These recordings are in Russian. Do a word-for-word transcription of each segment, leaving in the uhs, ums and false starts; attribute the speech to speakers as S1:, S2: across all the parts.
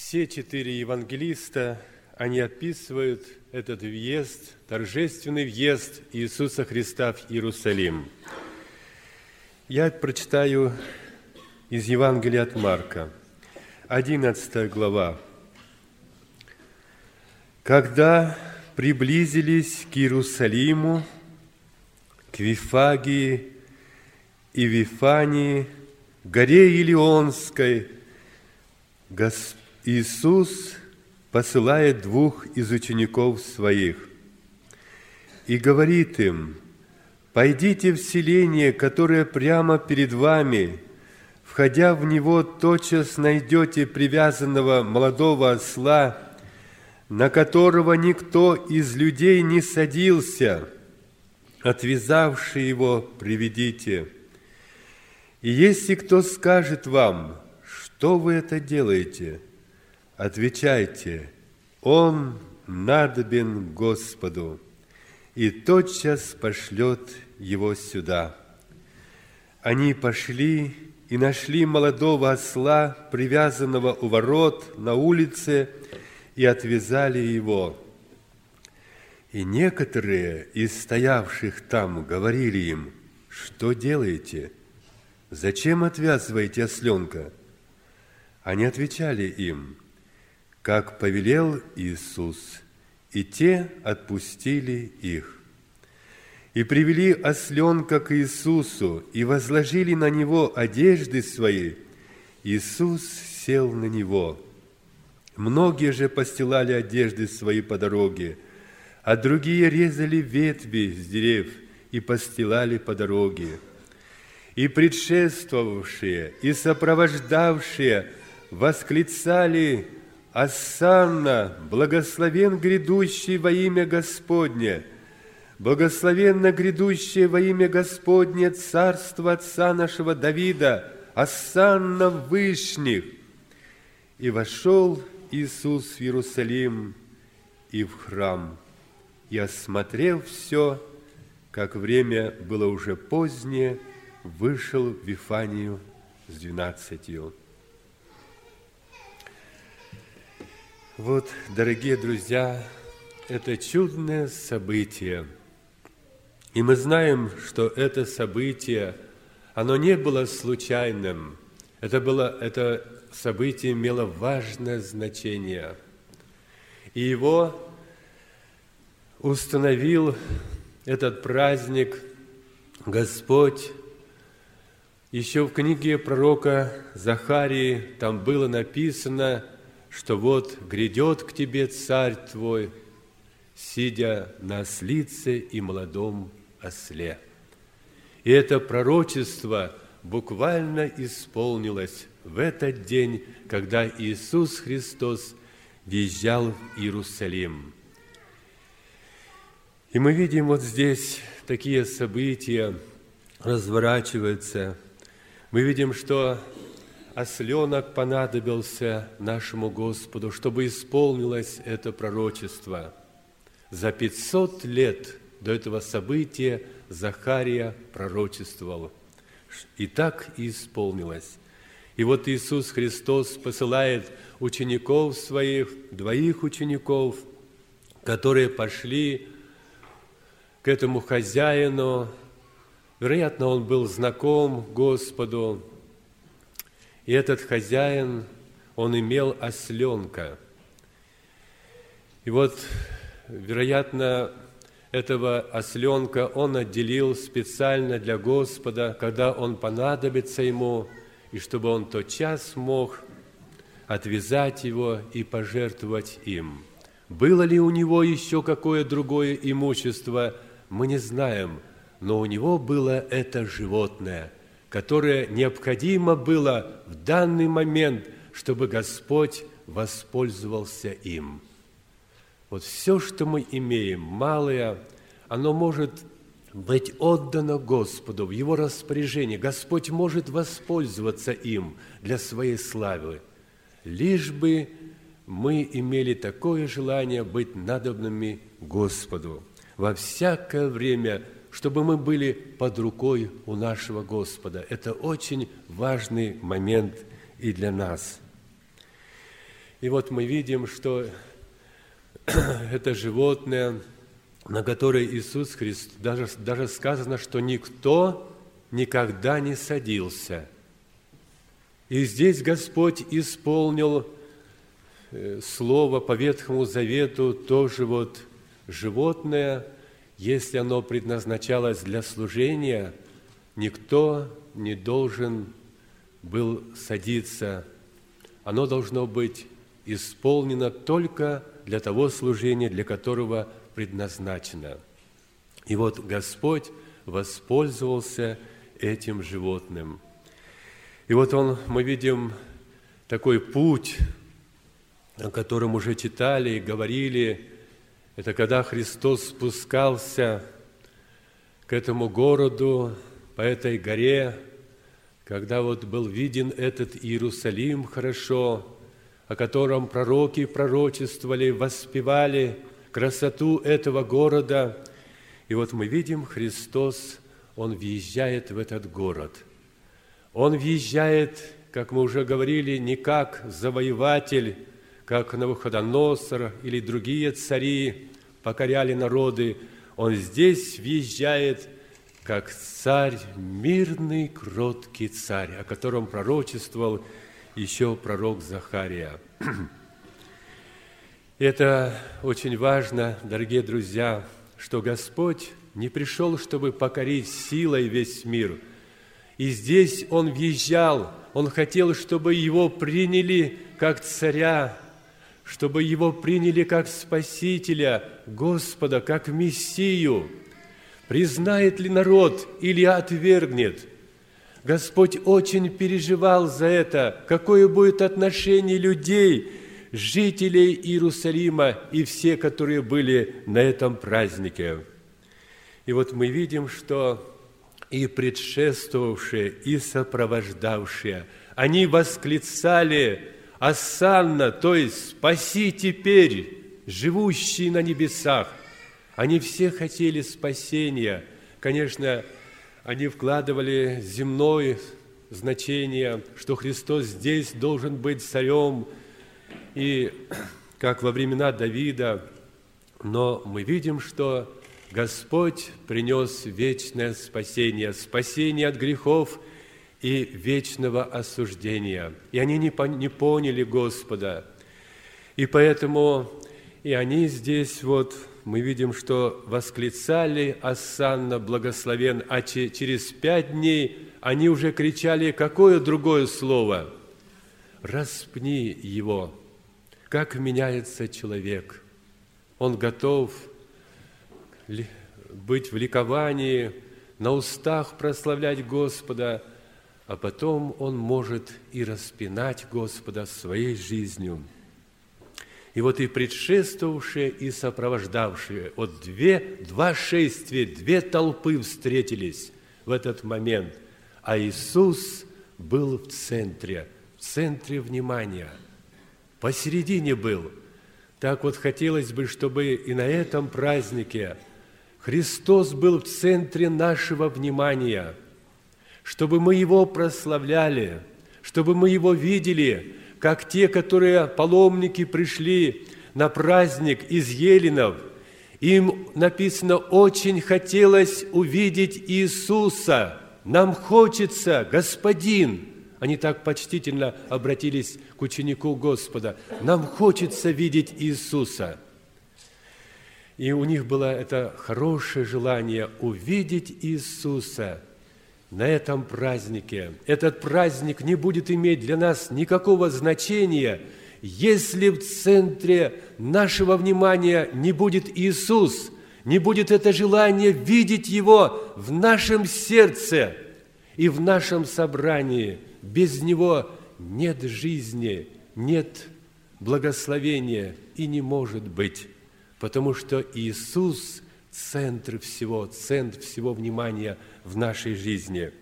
S1: Все четыре евангелиста, они описывают этот въезд, торжественный въезд Иисуса Христа в Иерусалим. Я прочитаю из Евангелия от Марка, одиннадцатая глава. «Когда приблизились к Иерусалиму, к Вифагии и Вифании, горе Илионской, Господь Иисус посылает двух из учеников Своих и говорит им: «Пойдите в селение, которое прямо перед вами. Входя в него, тотчас найдете привязанного молодого осла, на которого никто из людей не садился. Отвязавши его, приведите. И если кто скажет вам: что вы это делаете? Отвечайте: Он надобен Господу, и тотчас пошлет его сюда». Они пошли и нашли молодого осла, привязанного у ворот на улице, и отвязали его. И некоторые из стоявших там говорили им: «Что делаете? Зачем отвязываете осленка?» Они отвечали им: «Как повелел Иисус», и те отпустили их. И привели осленка к Иисусу, и возложили на него одежды свои. Иисус сел на него. Многие же постилали одежды свои по дороге, а другие резали ветви с дерев и постилали по дороге. И предшествовавшие, и сопровождавшие восклицали: «Осанна, благословен грядущий во имя Господне! Благословенно грядущее во имя Господне царство отца нашего Давида! Осанна в вышних!» И вошел Иисус в Иерусалим и в храм, и, осмотрев все, как время было уже позднее, вышел в Вифанию с двенадцатью. Вот, дорогие друзья, это чудное событие. И мы знаем, что это событие, оно не было случайным. Это, было, это событие имело важное значение. И его установил этот праздник Господь. Еще в книге пророка Захарии там было написано, что вот грядет к тебе царь твой, сидя на ослице и молодом осле. И это пророчество буквально исполнилось в этот день, когда Иисус Христос въезжал в Иерусалим. И мы видим вот здесь такие события разворачиваются. Мы видим, что осленок понадобился нашему Господу, чтобы исполнилось это пророчество. За пятьсот лет до этого события Захария пророчествовал. И так и исполнилось. И вот Иисус Христос посылает учеников своих, двоих учеников, которые пошли к этому хозяину. Вероятно, он был знаком Господу. И этот хозяин, он имел осленка. И вот, вероятно, этого осленка он отделил специально для Господа, когда он понадобится ему, и чтобы он тотчас мог отвязать его и пожертвовать им. Было ли у него еще какое другое имущество, мы не знаем, но у него было это животное, которое необходимо было в данный момент, чтобы Господь воспользовался им. Вот все, что мы имеем, малое, оно может быть отдано Господу в Его распоряжение. Господь может воспользоваться им для своей славы, лишь бы мы имели такое желание быть надобными Господу во всякое время, чтобы мы были под рукой у нашего Господа. Это очень важный момент и для нас. И вот мы видим, что это животное, на которое Иисус Христос, даже, даже сказано, что никто никогда не садился. И здесь Господь исполнил слово по Ветхому Завету, тоже вот животное, если оно предназначалось для служения, никто не должен был садиться. Оно должно быть исполнено только для того служения, для которого предназначено. И вот Господь воспользовался этим животным. И вот он, мы видим такой путь, о котором уже читали и говорили, это когда Христос спускался к этому городу, по этой горе, когда вот был виден этот Иерусалим хорошо, о котором пророки пророчествовали, воспевали красоту этого города. И вот мы видим, Христос, Он въезжает в этот город. Он въезжает, как мы уже говорили, не как завоеватель, как Навуходоносор или другие цари покоряли народы. Он здесь въезжает как царь, мирный, кроткий царь, о котором пророчествовал еще пророк Захария. Это очень важно, дорогие друзья, что Господь не пришел, чтобы покорить силой весь мир. И здесь Он въезжал, Он хотел, чтобы Его приняли как царя, чтобы Его приняли как Спасителя, Господа, как Мессию. Признает ли народ или отвергнет? Господь очень переживал за это, какое будет отношение людей, жителей Иерусалима и все, которые были на этом празднике. И вот мы видим, что и предшествовавшие, и сопровождавшие, они восклицали «Осанна», то есть «Спаси теперь, живущий на небесах». Они все хотели спасения. Конечно, они вкладывали земное значение, что Христос здесь должен быть царем, и как во времена Давида. Но мы видим, что Господь принес вечное спасение, спасение от грехов и вечного осуждения. И они не поняли Господа. И поэтому и они здесь вот, мы видим, что восклицали «Осанна, благословен», а через пять дней они уже кричали какое другое слово? «Распни его». Как меняется человек. Он готов быть в ликовании, на устах прославлять Господа, а потом он может и распинать Господа своей жизнью. И вот и предшествовавшие, и сопровождавшие, вот две, два шествия, две толпы встретились в этот момент, а Иисус был в центре, в центре внимания, посередине был. Так вот хотелось бы, чтобы и на этом празднике Христос был в центре нашего внимания, чтобы мы Его прославляли, чтобы мы Его видели, как те, которые паломники пришли на праздник из Еленов. Им написано, очень хотелось увидеть Иисуса. Нам хочется, Господин. Они так почтительно обратились к ученику Господа. Нам хочется видеть Иисуса. И у них было это хорошее желание увидеть Иисуса на этом празднике. Этот праздник не будет иметь для нас никакого значения, если в центре нашего внимания не будет Иисус, не будет это желание видеть Его в нашем сердце и в нашем собрании. Без Него нет жизни, нет благословения и не может быть, потому что Иисус – центр всего, центр всего внимания в нашей жизни.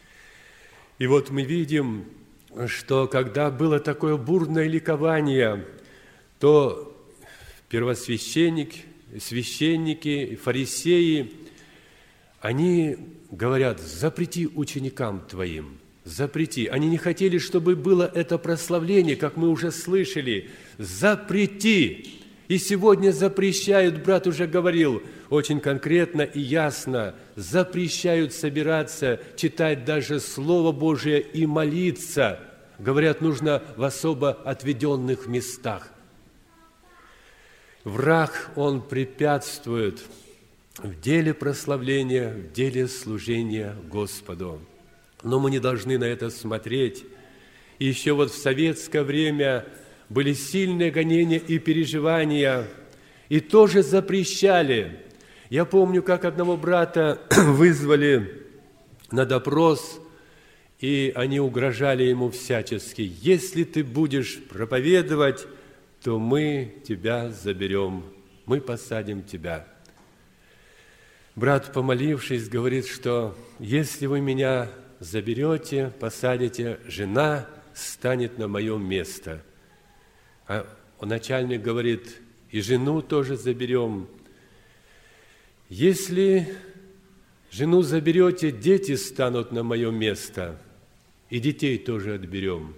S1: И вот мы видим, что когда было такое бурное ликование, то первосвященник, священники, фарисеи, они говорят, запрети ученикам Твоим. запрети. Они не хотели, чтобы было это прославление, как мы уже слышали. Запрети. И сегодня запрещают, брат уже говорил, очень конкретно и ясно, запрещают собираться, читать даже Слово Божие и молиться. Говорят, нужно в особо отведенных местах. Враг, он препятствует в деле прославления, в деле служения Господу. Но мы не должны на это смотреть. И еще вот в советское время были сильные гонения и переживания, и тоже запрещали. Я помню, как одного брата вызвали на допрос, и они угрожали ему всячески: если ты будешь проповедовать, то мы тебя заберем, мы посадим тебя. Брат, помолившись, говорит, что если вы меня заберете, посадите, жена станет на мое место. А начальник говорит, и жену тоже заберем. Если жену заберете, дети станут на мое место, и детей тоже отберем.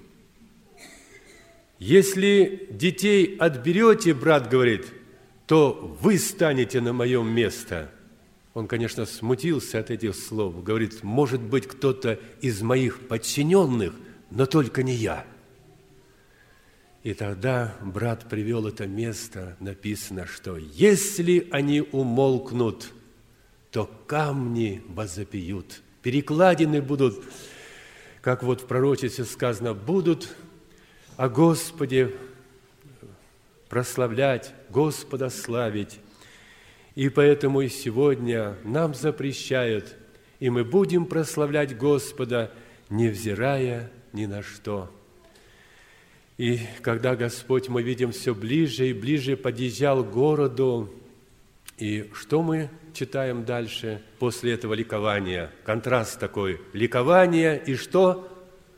S1: Если детей отберете, брат говорит, то вы станете на мое место. Он, конечно, смутился от этих слов. Говорит, может быть, кто-то из моих подчиненных, но только не я. И тогда брат привел это место, написано, что если они умолкнут, то камни возопьют. Перекладины будут, как вот в пророчестве сказано, будут о Господе прославлять, Господа славить. И поэтому и сегодня нам запрещают, и мы будем прославлять Господа, невзирая ни на что. И когда Господь, мы видим, все ближе и ближе подъезжал к городу, и что мы читаем дальше после этого ликования? Контраст такой. Ликование и что?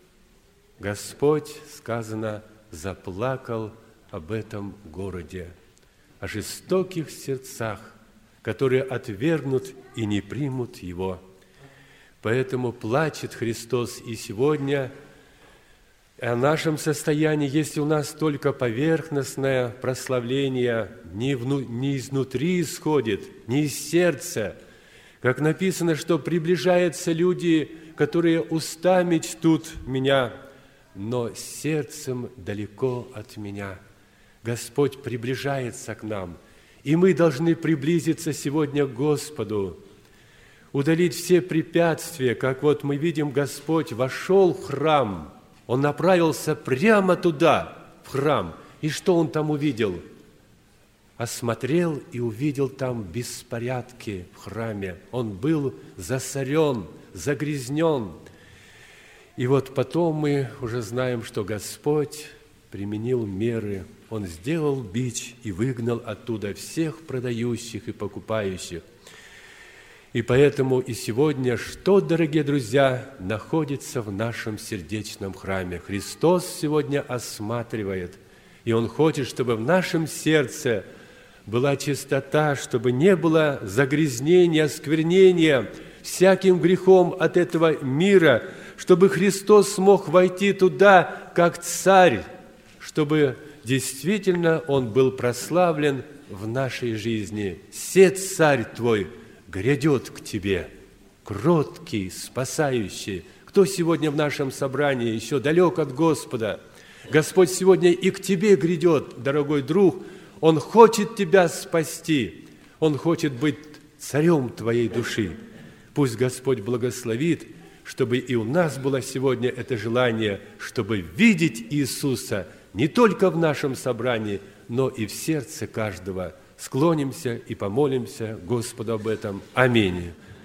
S1: Господь, сказано, заплакал об этом городе, о жестоких сердцах, которые отвергнут и не примут Его. Поэтому плачет Христос и сегодня о нашем состоянии, если у нас только поверхностное прославление, не, вну, не изнутри исходит, не из сердца. Как написано, что приближаются люди, которые устами чтут Меня, но сердцем далеко от Меня. Господь приближается к нам, и мы должны приблизиться сегодня к Господу, удалить все препятствия, как вот мы видим, Господь вошел в храм, Он направился прямо туда, в храм. И что Он там увидел? Осмотрел и увидел там беспорядки в храме. Он был засорен, загрязнен. И вот потом мы уже знаем, что Господь применил меры. Он сделал бич и выгнал оттуда всех продающих и покупающих. И поэтому и сегодня, что, дорогие друзья, находится в нашем сердечном храме? Христос сегодня осматривает, и Он хочет, чтобы в нашем сердце была чистота, чтобы не было загрязнения, осквернения всяким грехом от этого мира, чтобы Христос смог войти туда, как царь, чтобы действительно Он был прославлен в нашей жизни. «Се царь твой грядет к тебе, кроткий, спасающий». Кто сегодня в нашем собрании еще далек от Господа? Господь сегодня и к тебе грядет, дорогой друг. Он хочет тебя спасти. Он хочет быть царем твоей души. Пусть Господь благословит, чтобы и у нас было сегодня это желание, чтобы видеть Иисуса не только в нашем собрании, но и в сердце каждого. Склонимся и помолимся Господу об этом. Аминь.